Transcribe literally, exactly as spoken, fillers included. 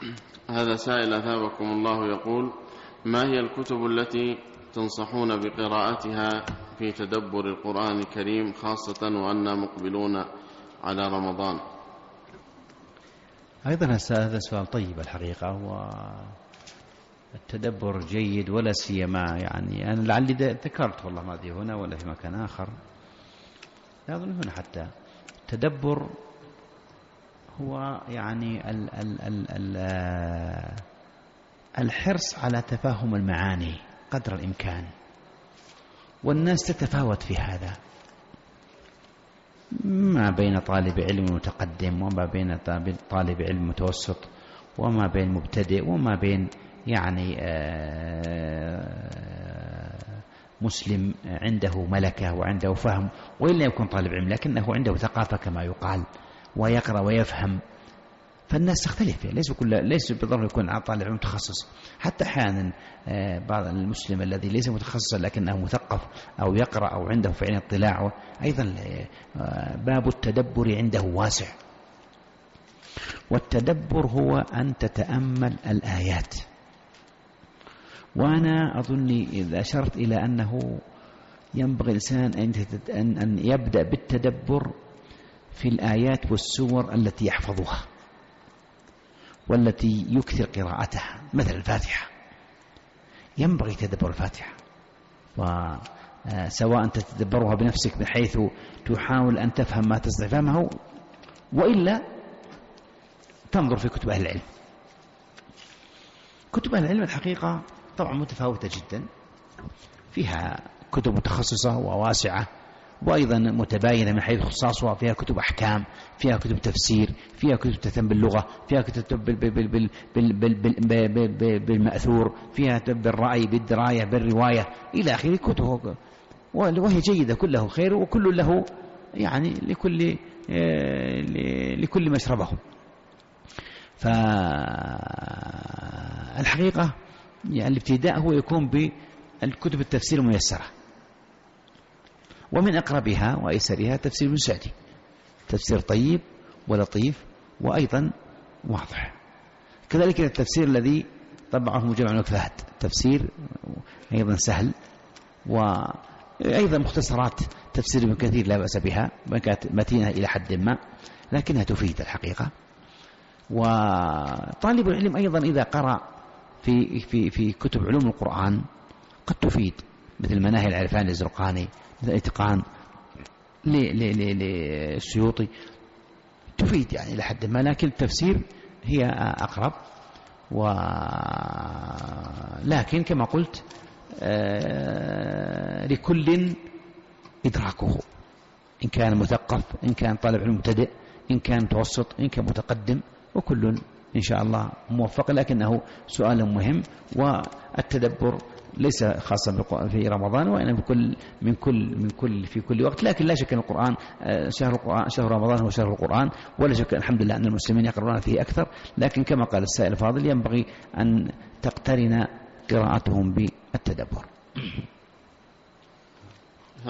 هذا سائل أثابكم الله يقول: ما هي الكتب التي تنصحون بقراءتها في تدبر القرآن الكريم، خاصة وأننا مقبلون على رمضان؟ أيضا هذا سؤال طيب الحقيقة، والتدبر جيد، ولا سيما يعني أنا لعلي ذكرت والله ما أدري هنا ولا في مكان آخر، لا أظن هنا حتى، التدبر هو يعني ال ال ال ال الحرص على تفاهم المعاني قدر الإمكان، والناس تتفاوت في هذا، ما بين طالب علم متقدم وما بين طالب علم متوسط وما بين مبتدئ وما بين يعني مسلم عنده ملكة وعنده فهم وإن لم يكن طالب علم لكنه عنده ثقافة كما يقال ويقرأ ويفهم، فالناس تختلف، ليس كل ليس بالضرورة يكون طالب علم متخصص، حتى أحيانا بعض المسلم الذي ليس متخصصا لكنه مثقف أو يقرأ أو عنده فعلا اطلاع، أيضا باب التدبر عنده واسع. والتدبر هو أن تتأمل الآيات، وأنا أظني إذا أشرت إلى أنه ينبغي الإنسان أن يبدأ بالتدبر في الآيات والسور التي يحفظها والتي يكثر قراءتها، مثل الفاتحة، ينبغي تدبر الفاتحة، وسواء تتدبرها بنفسك بحيث تحاول أن تفهم ما تستطيع فهمه، وإلا تنظر في كتب أهل العلم. كتب أهل العلم الحقيقة طبعا متفاوتة جدا، فيها كتب متخصصة وواسعة وأيضا متباينة من حيث اختصاصها، فيها كتب أحكام، فيها كتب تفسير، فيها كتب تهتم باللغة، فيها كتب بالمأثور، فيها بالرأي بالدراية بالرواية إلى آخره، كتب وهي جيدة كله خير، وكل له يعني لكل لكل مشربه. فالحقيقة يعني الابتداء هو يكون بالكتب التفسير الميسرة، ومن أقربها وأيسرها تفسير ابن سعدي، تفسير طيب ولطيف وأيضا واضح. كذلك التفسير الذي طبعه مجمع الملك فهد، تفسير أيضا سهل، وأيضا مختصرات تفسير ابن كثير لا بأس بها، متينة إلى حد ما لكنها تفيد الحقيقة. وطالب العلم أيضا إذا قرأ في في في كتب علوم القرآن قد تفيد، مثل مناهي العرفان للزرقاني، مثل الاتقان للسيوطي، تفيد يعني إلى حد ما، لكن التفسير هي أقرب. ولكن كما قلت لكل إدراكه، إن كان مثقف، إن كان طالب علم مبتدئ، إن كان متوسط، إن كان متقدم، وكل إن شاء الله موفق، لكنه سؤال مهم. والتدبر ليس خاصا في رمضان، وإنما بكل من كل من كل في كل وقت، لكن لا شك أن القرآن شهر القرآن شهر رمضان هو شهر القرآن، ولا شك الحمد لله أن المسلمين يقرؤون فيه أكثر، لكن كما قال السائل الفاضل ينبغي أن تقترن قراءتهم بالتدبر.